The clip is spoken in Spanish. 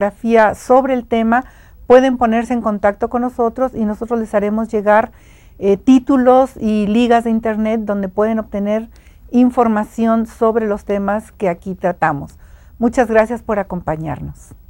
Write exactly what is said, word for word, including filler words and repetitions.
bibliografía sobre el tema, pueden ponerse en contacto con nosotros y nosotros les haremos llegar eh, títulos y ligas de internet donde pueden obtener información sobre los temas que aquí tratamos. Muchas gracias por acompañarnos.